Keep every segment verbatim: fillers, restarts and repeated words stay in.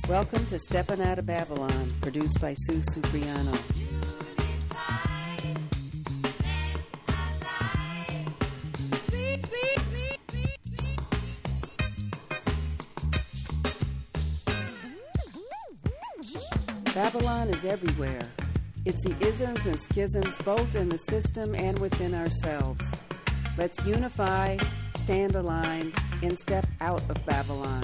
Welcome to Steppin' Out of Babylon, produced by Sue Supriano. Babylon is everywhere. It's the isms and schisms both in the system and within ourselves. Let's unify, stand aligned, and step out of Babylon.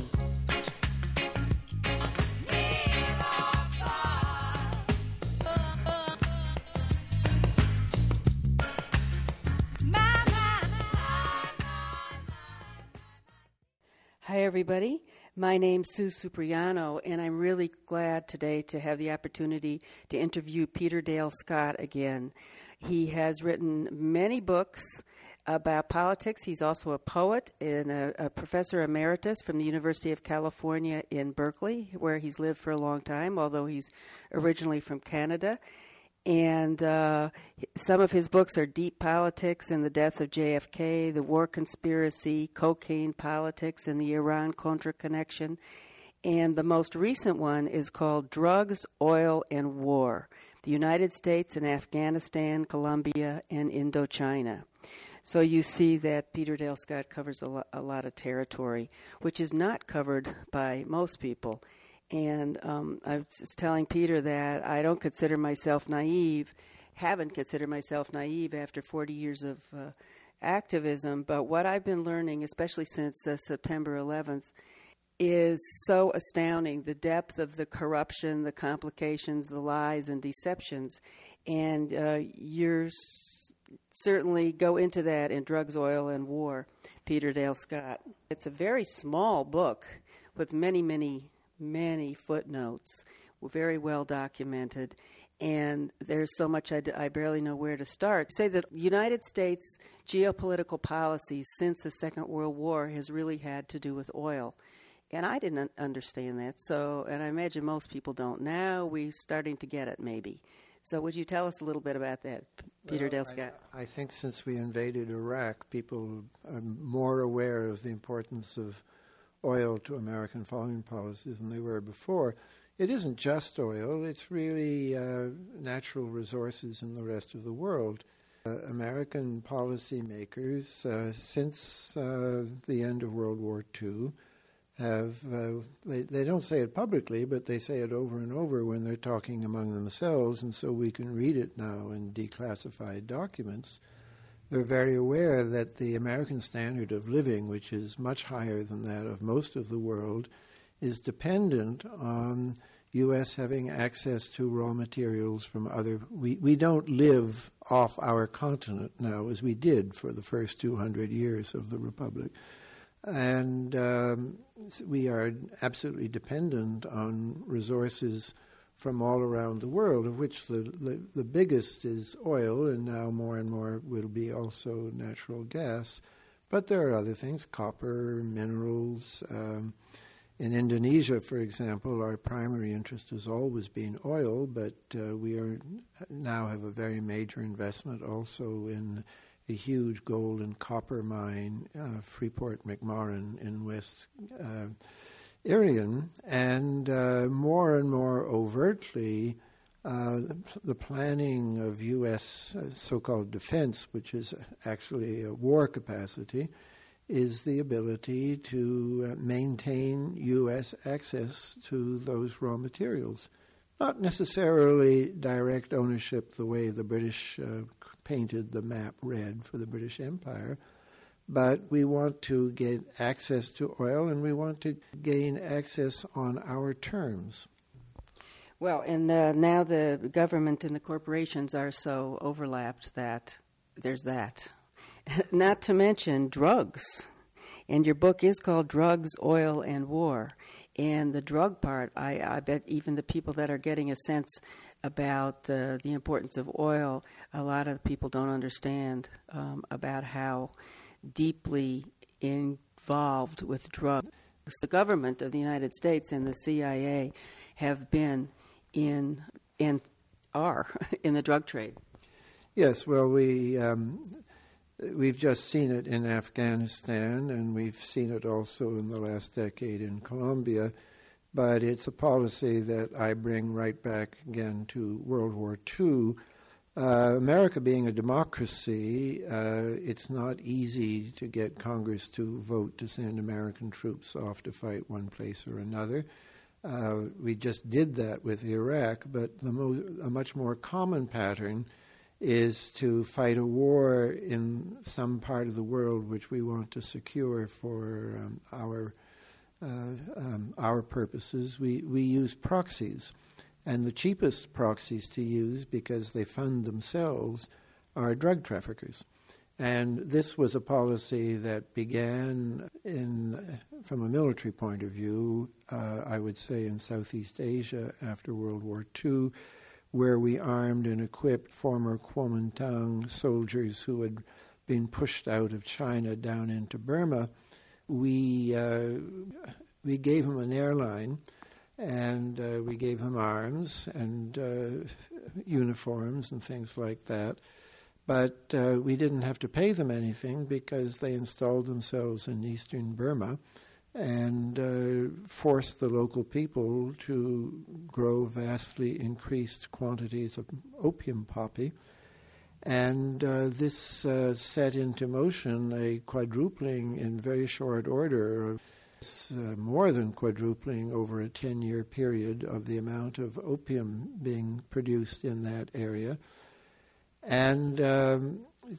Hi, everybody. My name's Sue Supriano, and I'm really glad today to have the opportunity to interview Peter Dale Scott again. He has written many books about politics. He's also a poet and a, a professor emeritus from the University of California in Berkeley, where he's lived for a long time, although he's originally from Canada. And uh, some of his books are Deep Politics and the Death of J F K, The War Conspiracy, Cocaine Politics, and the Iran-Contra Connection. And the most recent one is called Drugs, Oil, and War, the United States and Afghanistan, Colombia, and Indochina. So you see that Peter Dale Scott covers a, lo- a lot of territory, which is not covered by most people. And um, I was just telling Peter that I don't consider myself naive, haven't considered myself naive after forty years of uh, activism, but what I've been learning, especially since uh, September eleventh, is so astounding, the depth of the corruption, the complications, the lies and deceptions. And uh, you're s- certainly go into that in Drugs, Oil, and War, Peter Dale Scott. It's a very small book with many, many many footnotes, very well documented, and there's so much I, d- I barely know where to start. Say that United States geopolitical policies since the Second World War has really had to do with oil, and I didn't understand that, so, and I imagine most people don't. Now we're starting to get it, maybe. So would you tell us a little bit about that, Peter well, Dale Scott? I, I think since we invaded Iraq, people are more aware of the importance of oil to American foreign policies than they were before. It isn't just oil, it's really uh, natural resources in the rest of the world. Uh, American policymakers, uh, since uh, the end of World War Two, have, uh, they, they don't say it publicly, but they say it over and over when they're talking among themselves, and so we can read it now in declassified documents. They're very aware that the American standard of living, which is much higher than that of most of the world, is dependent on U S having access to raw materials from other... We, we don't live off our continent now as we did for the first two hundred years of the Republic. And um, we are absolutely dependent on resources from all around the world, of which the, the the biggest is oil, and now more and more will be also natural gas. But there are other things, copper, minerals. Um, in Indonesia, for example, our primary interest has always been oil, but uh, we are now have a very major investment also in a huge gold and copper mine, uh, Freeport-McMoRan in West uh Irian, and uh, more and more overtly, uh, the planning of U S uh, so-called defense, which is actually a war capacity, is the ability to uh, maintain U S access to those raw materials. Not necessarily direct ownership the way the British uh, painted the map red for the British Empire, but we want to get access to oil, and we want to gain access on our terms. Well, and uh, now the government and the corporations are so overlapped that there's that. Not to mention drugs. And your book is called Drugs, Oil, and War. And the drug part, I, I bet even the people that are getting a sense about the, the importance of oil, a lot of people don't understand um, about how deeply involved with drugs. The government of the United States and the C I A have been in and are in the drug trade. Yes, well, we um, we've just seen it in Afghanistan, and we've seen it also in the last decade in Colombia. but it's a policy that I bring right back again to World War Two. Uh, America being a democracy, uh, it's not easy to get Congress to vote to send American troops off to fight one place or another. Uh, we just did that with Iraq, but the mo- a much more common pattern is to fight a war in some part of the world which we want to secure for um, our uh, um, our purposes. We, we use proxies. And the cheapest proxies to use, because they fund themselves, are drug traffickers. And this was a policy that began in, from a military point of view, uh, I would say in Southeast Asia after World War Two, where we armed and equipped former Kuomintang soldiers who had been pushed out of China down into Burma. We, uh, we gave them an airline, and uh, we gave them arms and uh, uniforms and things like that. But uh, we didn't have to pay them anything because they installed themselves in eastern Burma and uh, forced the local people to grow vastly increased quantities of opium poppy. And uh, this uh, set into motion a quadrupling in very short order of Uh, more than quadrupling over a ten-year period of the amount of opium being produced in that area. And um,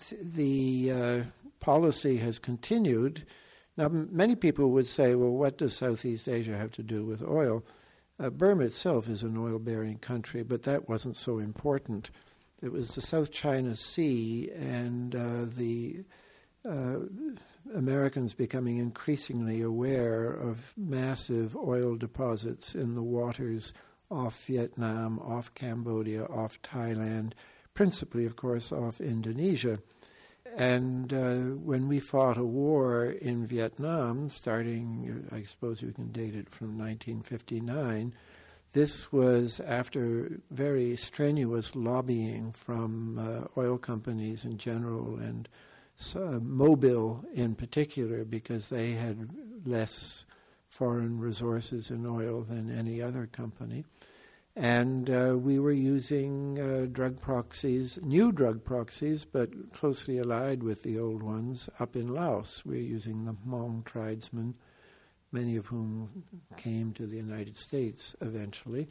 the uh, policy has continued. Now, m- many people would say, well, what does Southeast Asia have to do with oil? Uh, Burma itself is an oil-bearing country, but that wasn't so important. It was the South China Sea and uh, the uh, Americans becoming increasingly aware of massive oil deposits in the waters off Vietnam, off Cambodia, off Thailand, principally, of course, off Indonesia. And uh, when we fought a war in Vietnam, starting, I suppose you can date it from nineteen fifty-nine, this was after very strenuous lobbying from uh, oil companies in general and Uh, Mobil in particular, because they had less foreign resources in oil than any other company. And uh, we were using uh, drug proxies, new drug proxies, but closely allied with the old ones, up in Laos. We were using the Hmong tribesmen, many of whom came to the United States eventually.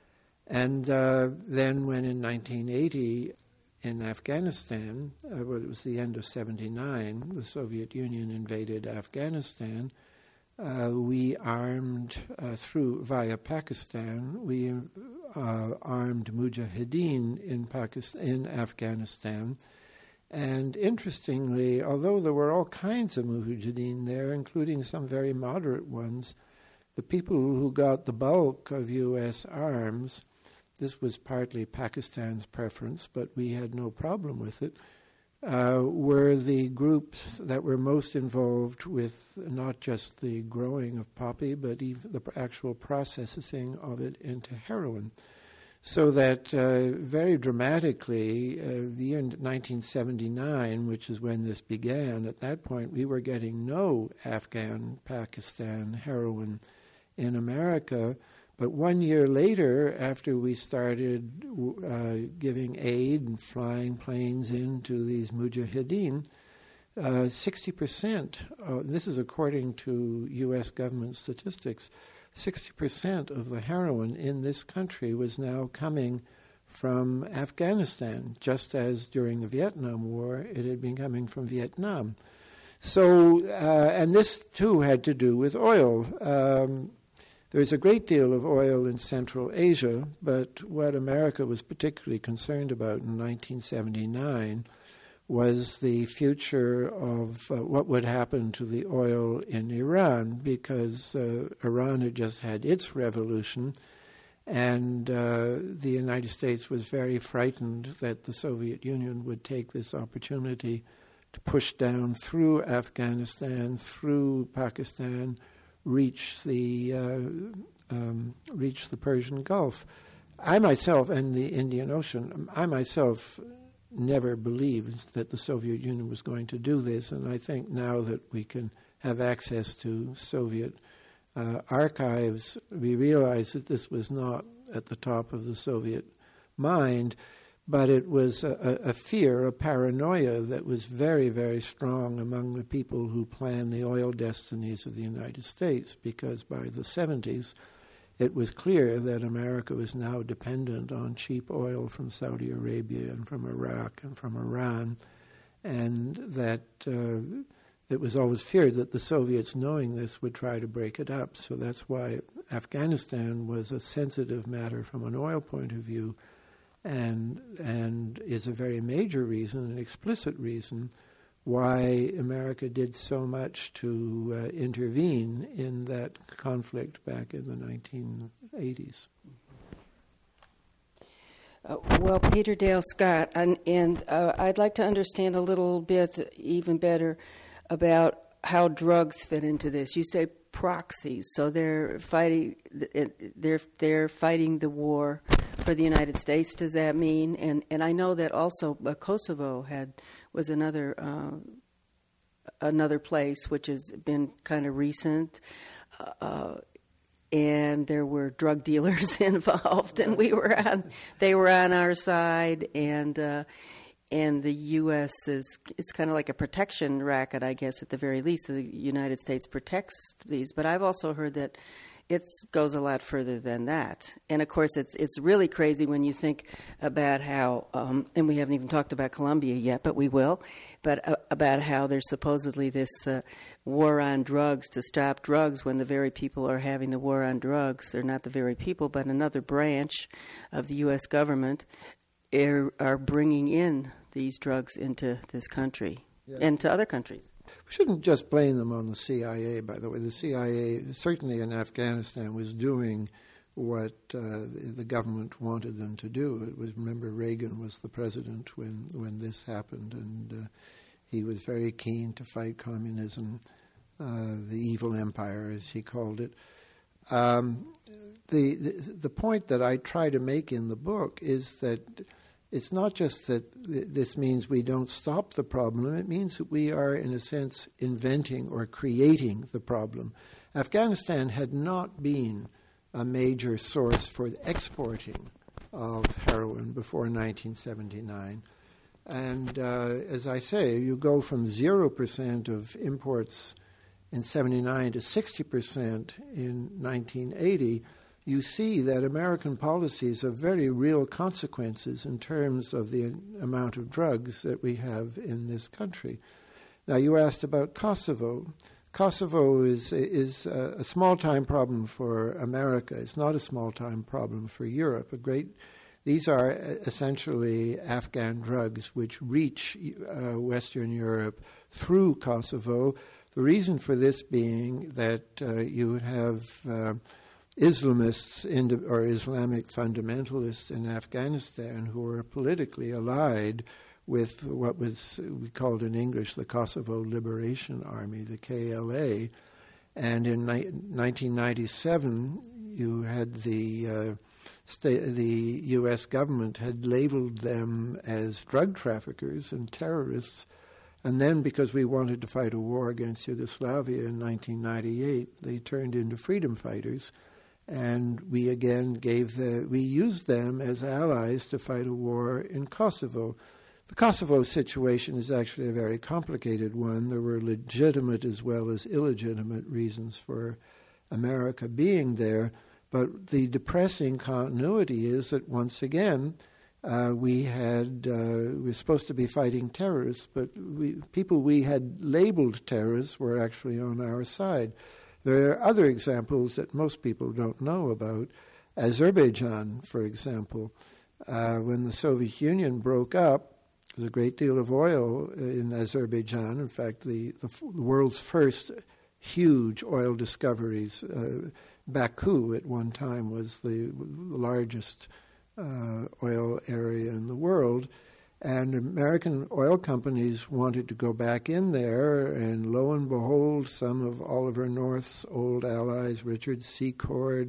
And uh, then when in nineteen eighty, in Afghanistan, uh, well, it was the end of seventy-nine, the Soviet Union invaded Afghanistan. Uh, we armed uh, through, via Pakistan, we uh, armed Mujahideen in Pakistan, in Afghanistan. And interestingly, although there were all kinds of Mujahideen there, including some very moderate ones, the people who got the bulk of U S arms, this was partly Pakistan's preference, but we had no problem with it, uh, were the groups that were most involved with not just the growing of poppy, but even the actual processing of it into heroin. So that uh, very dramatically, uh, the year nineteen seventy-nine, which is when this began, at that point we were getting no Afghan, Pakistan heroin in America. But one year later, after we started uh, giving aid and flying planes into these mujahideen, uh, sixty percent, uh, this is according to U S government statistics, sixty percent of the heroin in this country was now coming from Afghanistan, just as during the Vietnam War it had been coming from Vietnam. So, uh, and this too had to do with oil. Um, There's a great deal of oil in Central Asia, but what America was particularly concerned about in nineteen seventy-nine was the future of uh, what would happen to the oil in Iran, because uh, Iran had just had its revolution, and uh, the United States was very frightened that the Soviet Union would take this opportunity to push down through Afghanistan, through Pakistan, reach the uh, um, reach the Persian Gulf. I myself, and the Indian Ocean, I myself never believed that the Soviet Union was going to do this, and I think now that we can have access to Soviet uh, archives, we realized that this was not at the top of the Soviet mind, but it was a, a fear, a paranoia that was very, very strong among the people who planned the oil destinies of the United States, because by the seventies, it was clear that America was now dependent on cheap oil from Saudi Arabia and from Iraq and from Iran, and that uh, it was always feared that the Soviets, knowing this, would try to break it up. So that's why Afghanistan was a sensitive matter from an oil point of view, and and is a very major reason, an explicit reason, why America did so much to uh, intervene in that conflict back in the nineteen eighties. Uh, well, Peter Dale Scott, and, and uh, I'd like to understand a little bit even better about how drugs fit into this. You say proxies, so they're fighting. They're they're fighting the war for the United States. Does that mean? And and I know that also uh, Kosovo had was another uh, another place which has been kind of recent. Uh, and there were drug dealers involved, and we were on. They were on our side, and uh, and the U S is it's kind of like a protection racket, I guess, at the very least. The United States protects these, but I've also heard that it goes a lot further than that. And of course, it's it's really crazy when you think about how, um, and we haven't even talked about Colombia yet, but we will. But uh, about how there's supposedly this uh, war on drugs to stop drugs when the very people are having the war on drugs, or not the very people, but another branch of the U S government are, are bringing in these drugs into this country yeah. and to other countries. We shouldn't just blame them on the C I A, by the way. The C I A, certainly in Afghanistan, was doing what uh, the government wanted them to do. It was, remember, Reagan was the president when, when this happened, and uh, he was very keen to fight communism, uh, the evil empire, as he called it. Um, the, the the point that I try to make in the book is that it's not just that th- this means we don't stop the problem. It means that we are, in a sense, inventing or creating the problem. Afghanistan had not been a major source for exporting of heroin before nineteen seventy-nine. And uh, as I say, you go from zero percent of imports in seventy-nine to sixty percent in nineteen eighty. You see that American policies have very real consequences in terms of the amount of drugs that we have in this country. Now, you asked about Kosovo. Kosovo is is a small-time problem for America. It's not a small-time problem for Europe. A great, these are essentially Afghan drugs which reach uh, Western Europe through Kosovo. The reason for this being that uh, you have uh, Islamists or Islamic fundamentalists in Afghanistan who are politically allied with what was we called in English the Kosovo Liberation Army, the K L A. And in ni- nineteen ninety-seven, you had the uh, sta- the U S government had labeled them as drug traffickers and terrorists. And then, because we wanted to fight a war against Yugoslavia in nineteen ninety-eight, they turned into freedom fighters. And we again gave the, we used them as allies to fight a war in Kosovo. The Kosovo situation is actually a very complicated one. There were legitimate as well as illegitimate reasons for America being there. But the depressing continuity is that once again, uh, we had, uh, we were supposed to be fighting terrorists, but we, people we had labeled terrorists were actually on our side. There are other examples that most people don't know about. Azerbaijan, for example, uh, when the Soviet Union broke up, there was a great deal of oil in Azerbaijan. In fact, the, the, f- the world's first huge oil discoveries, uh, Baku at one time was the, the largest uh, oil area in the world. And American oil companies wanted to go back in there, and lo and behold, some of Oliver North's old allies, Richard Secord,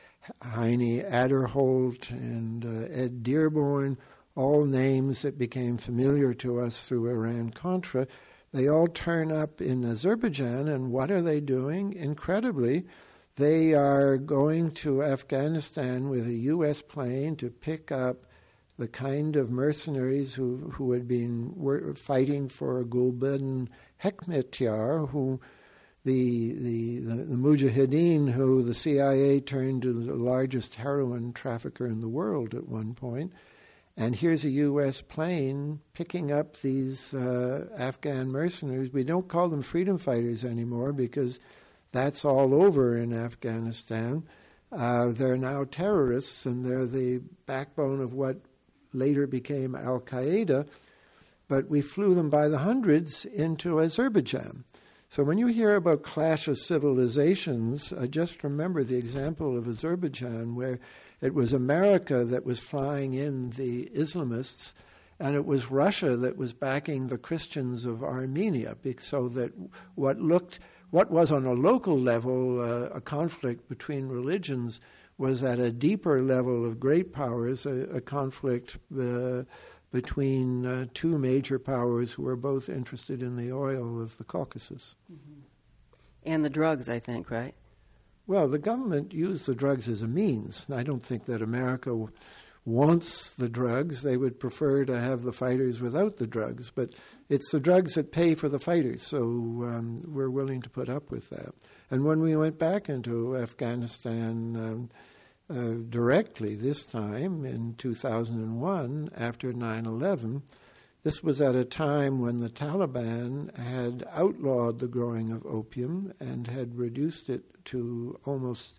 Heine Aderholt, and uh, Ed Dearborn, all names that became familiar to us through Iran-Contra, they all turn up in Azerbaijan, and what are they doing? Incredibly, They are going to Afghanistan with a U S plane to pick up the kind of mercenaries who, who had been were fighting for Gulbuddin Hekmatyar, who the, the, the, the Mujahideen, who the C I A turned to the largest heroin trafficker in the world at one point. And here's a U S plane picking up these uh, Afghan mercenaries. We don't call them freedom fighters anymore because that's all over in Afghanistan. Uh, they're now terrorists, and they're the backbone of what later became Al-Qaeda. But we flew them by the hundreds into Azerbaijan. So when you hear about clash of civilizations, uh, just remember the example of Azerbaijan, where it was America that was flying in the Islamists, and it was Russia that was backing the Christians of Armenia, so that what looked, what was on a local level uh, a conflict between religions was at a deeper level of great powers, a, a conflict uh, between uh, two major powers who were both interested in the oil of the Caucasus. Mm-hmm. And the drugs, I think, right? Well, the government used the drugs as a means. I don't think that America wants the drugs. They would prefer to have the fighters without the drugs. But it's the drugs that pay for the fighters, so um, we're willing to put up with that. And when we went back into Afghanistan um, uh, directly this time in two thousand one, after nine eleven, this was at a time when the Taliban had outlawed the growing of opium and had reduced it to almost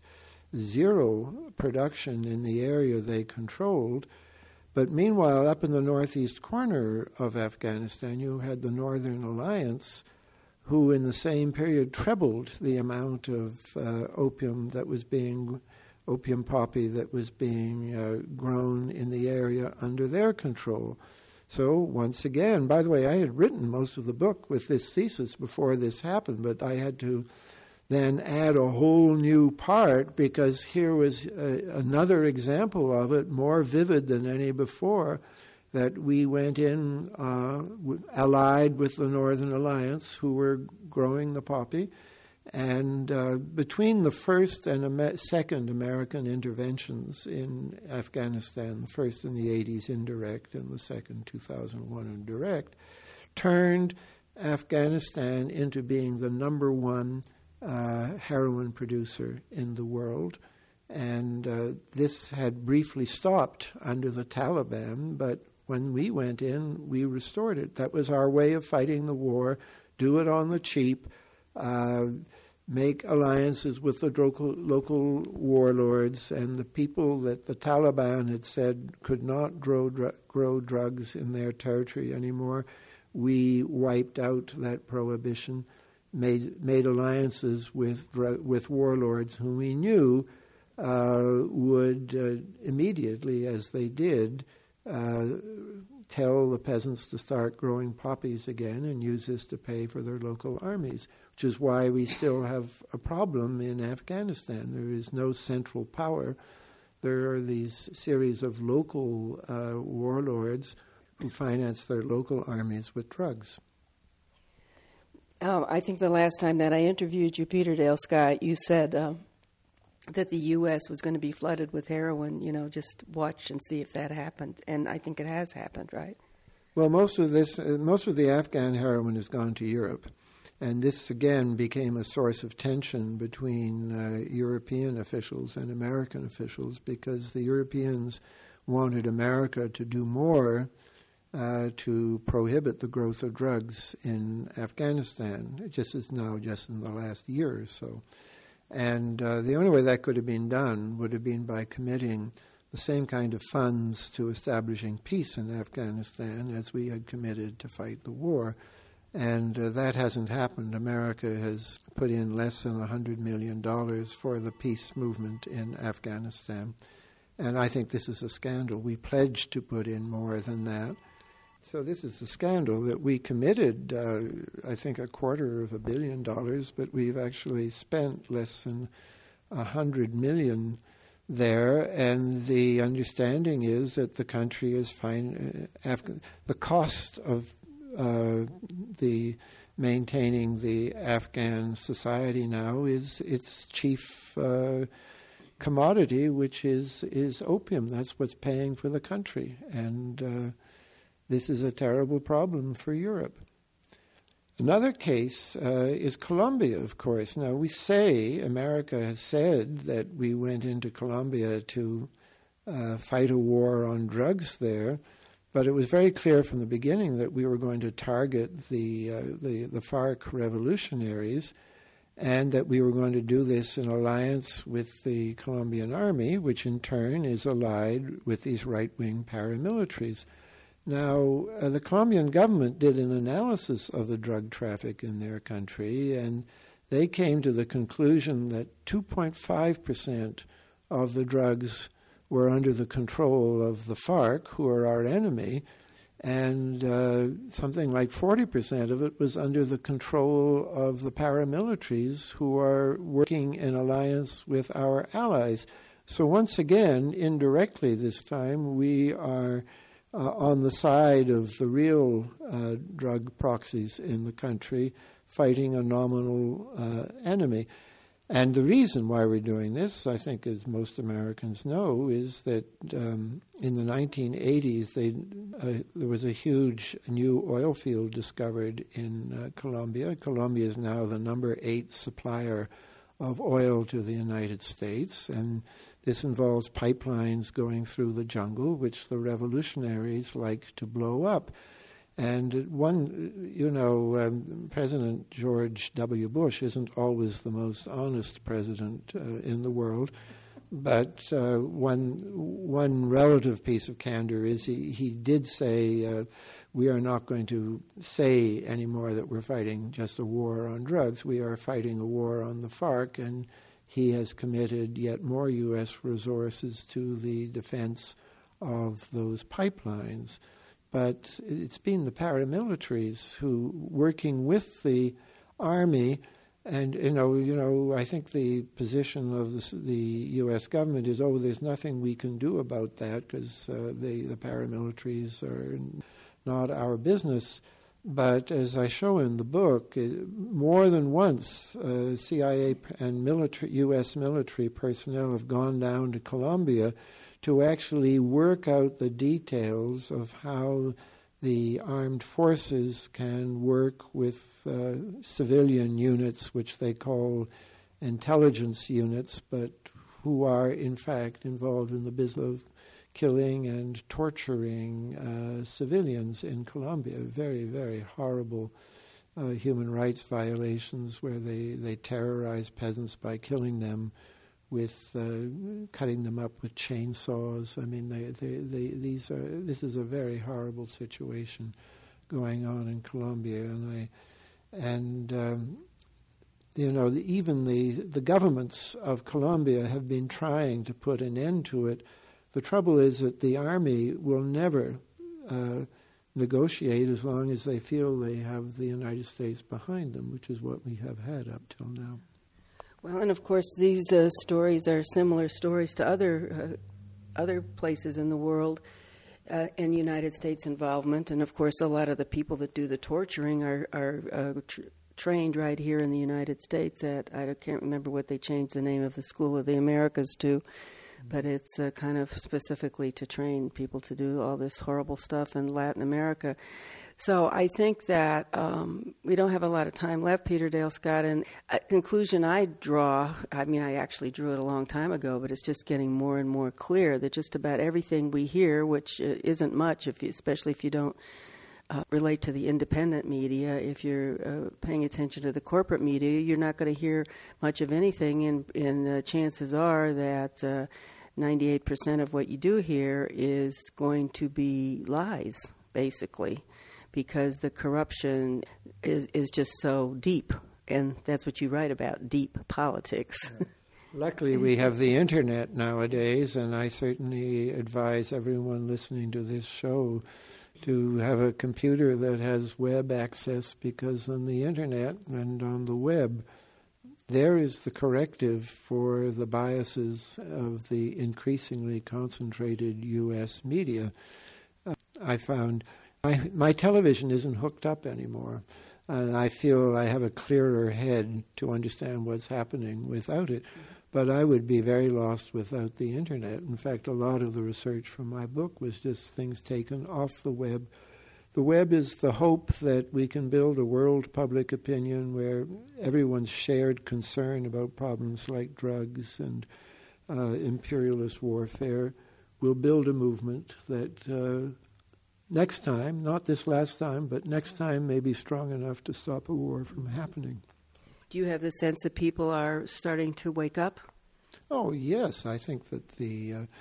zero production in the area they controlled. But meanwhile, up in the northeast corner of Afghanistan, you had the Northern Alliance, who in the same period trebled the amount of uh, opium that was being, opium poppy that was being uh, grown in the area under their control. So once again, by the way, I had written most of the book with this thesis before this happened, but I had to then add a whole new part because here was a, another example of it, more vivid than any before, that we went in uh, w- allied with the Northern Alliance, who were growing the poppy. And uh, between the first and Amer- second American interventions in Afghanistan, the first in the eighties indirect and the second two thousand one indirect, turned Afghanistan into being the number one uh, heroin producer in the world. And uh, this had briefly stopped under the Taliban, but when we went in, we restored it. That was our way of fighting the war, do it on the cheap, Uh, make alliances with the local, local warlords and the people that the Taliban had said could not grow, dr- grow drugs in their territory anymore. We wiped out that prohibition, made made alliances with dr- with warlords whom we knew uh, would uh, immediately, as they did, uh, tell the peasants to start growing poppies again and use this to pay for their local armies, which is why we still have a problem in Afghanistan. There is no central power. There are these series of local uh, warlords who finance their local armies with drugs. Oh, I think the last time that I interviewed you, Peter Dale Scott, you said uh, that the U S was going to be flooded with heroin. You know, just watch and see if that happened. And I think it has happened, right? Well, most of this, uh, most of the Afghan heroin has gone to Europe. And this, again, became a source of tension between uh, European officials and American officials because the Europeans wanted America to do more uh, to prohibit the growth of drugs in Afghanistan, just as now, just in the last year or so. And uh, the only way that could have been done would have been by committing the same kind of funds to establishing peace in Afghanistan as we had committed to fight the war. And uh, that hasn't happened. America has put in less than one hundred million dollars for the peace movement in Afghanistan. And I think this is a scandal. We pledged to put in more than that. So this is a scandal that we committed, uh, I think, a quarter of a billion dollars, but we've actually spent less than one hundred million there. And the understanding is that the country is fine. Uh, Af- the cost of Uh, the maintaining the Afghan society now is its chief uh, commodity, which is, is opium. That's what's paying for the country. And uh, this is a terrible problem for Europe. Another case uh, is Colombia, of course. Now, we say, America has said that we went into Colombia to uh, fight a war on drugs there, but it was very clear from the beginning that we were going to target the, uh, the, the FARC revolutionaries, and that we were going to do this in alliance with the Colombian army, which in turn is allied with these right-wing paramilitaries. Now, uh, the Colombian government did an analysis of the drug traffic in their country, and they came to the conclusion that two point five percent of the drugs were under the control of the FARC, who are our enemy, and uh, something like forty percent of it was under the control of the paramilitaries, who are working in alliance with our allies. So once again, indirectly this time, we are Uh, on the side of the real uh, drug proxies in the country, fighting a nominal uh, enemy. And the reason why we're doing this, I think, as most Americans know, is that um, in the nineteen eighties, they, uh, there was a huge new oil field discovered in uh, Colombia. Colombia is now the number eight supplier of oil to the United States, and this involves pipelines going through the jungle, which the revolutionaries like to blow up. And one, you know, um, President George W. Bush isn't always the most honest president uh, in the world, but uh, one one relative piece of candor is he, he did say, uh, we are not going to say anymore that we're fighting just a war on drugs. We are fighting a war on the FARC, and he has committed yet more U S resources to the defense of those pipelines. But it's been the paramilitaries who, working with the army, and you know, you know, I think the position of the, the U S government is, oh, there's nothing we can do about that because uh, the the paramilitaries are not our business. But as I show in the book, more than once, uh, C I A and military, U S military personnel have gone down to Colombia to actually work out the details of how the armed forces can work with uh, civilian units, which they call intelligence units, but who are in fact involved in the business of killing and torturing uh, civilians in Colombia. Very, very horrible uh, human rights violations where they, they terrorize peasants by killing them with uh, cutting them up with chainsaws. I mean, they, they, they, these are, this is a very horrible situation going on in Colombia, and I, and um, you know, the, even the the governments of Colombia have been trying to put an end to it. The trouble is that the army will never uh, negotiate as long as they feel they have the United States behind them, which is what we have had up till now. Well, and of course, these uh, stories are similar stories to other uh, other places in the world uh, and United States involvement. And of course, a lot of the people that do the torturing are, are uh, tr- trained right here in the United States at, I can't remember what they changed the name of the School of the Americas to, but it's uh, kind of specifically to train people to do all this horrible stuff in Latin America. So I think that um, we don't have a lot of time left, Peter Dale Scott, and a conclusion I draw, I mean, I actually drew it a long time ago, but it's just getting more and more clear that just about everything we hear, which uh, isn't much, if you, especially if you don't uh, relate to the independent media, if you're uh, paying attention to the corporate media, you're not going to hear much of anything, and, and uh, chances are that uh, ninety-eight percent of what you do hear is going to be lies, basically, because the corruption is, is just so deep, and that's what you write about, deep politics. Yeah. Luckily, we have the Internet nowadays, and I certainly advise everyone listening to this show to have a computer that has web access, because on the Internet and on the web, there is the corrective for the biases of the increasingly concentrated U S media. Uh, I found my, my television isn't hooked up anymore. And I feel I have a clearer head to understand what's happening without it. Mm-hmm. But I would be very lost without the Internet. In fact, a lot of the research from my book was just things taken off the web. The web is the hope that we can build a world public opinion where everyone's shared concern about problems like drugs and uh, imperialist warfare will build a movement that uh, next time, not this last time, but next time may be strong enough to stop a war from happening. Do you have the sense that people are starting to wake up? Oh, yes. I think that the... Uh,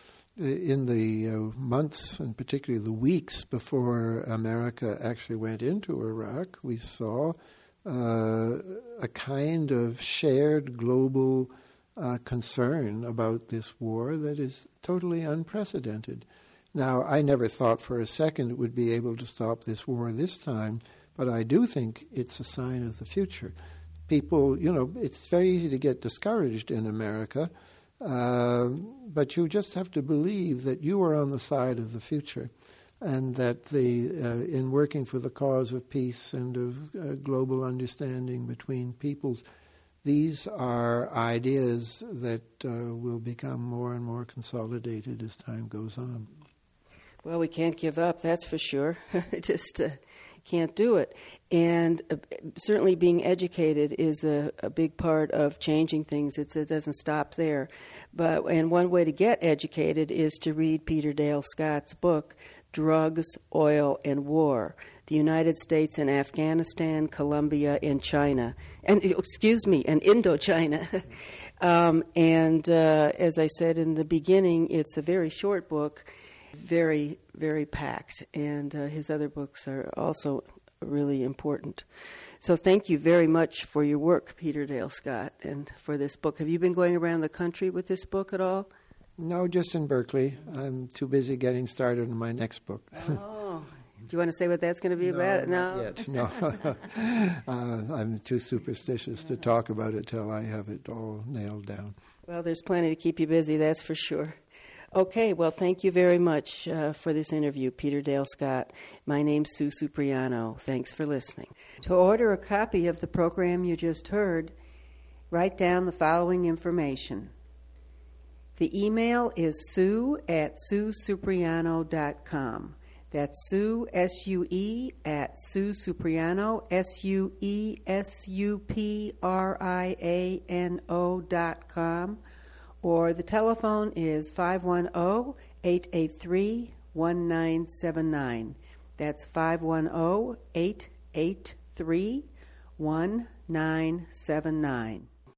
In the uh, months, and particularly the weeks before America actually went into Iraq, we saw uh, a kind of shared global uh, concern about this war that is totally unprecedented. Now, I never thought for a second it would be able to stop this war this time, but I do think it's a sign of the future. People, you know, it's very easy to get discouraged in America. Uh, but you just have to believe that you are on the side of the future, and that the uh, in working for the cause of peace and of uh, global understanding between peoples, these are ideas that uh, will become more and more consolidated as time goes on. Well, we can't give up, that's for sure. Just uh, can't do it. And uh, certainly being educated is a, a big part of changing things. It's, it doesn't stop there. But and one way to get educated is to read Peter Dale Scott's book, Drugs, Oil, and War, the United States and Afghanistan, Colombia, and China. And, excuse me, and Indochina. um, and uh, as I said in the beginning, it's a very short book, very, very packed. And uh, his other books are also really important. So thank you very much for your work, Peter Dale Scott, and for this book. Have you been going around the country with this book at all? No, just in Berkeley. I'm too busy getting started on my next book. Oh, do you want to say what that's going to be no, about? No, not yet. No, uh, I'm too superstitious to talk about it till I have it all nailed down. Well, there's plenty to keep you busy, that's for sure. Okay, well, thank you very much uh, for this interview, Peter Dale Scott. My name's Sue Supriano. Thanks for listening. To order a copy of the program you just heard, write down the following information. The email is sue at sue supriano dot com. That's Sue, S U E, at Sue Supriano, S U E S U P R I A N O dot com. Or the telephone is five one zero, eight eight three, one nine seven nine. That's five one zero, eight eight three, one nine seven nine.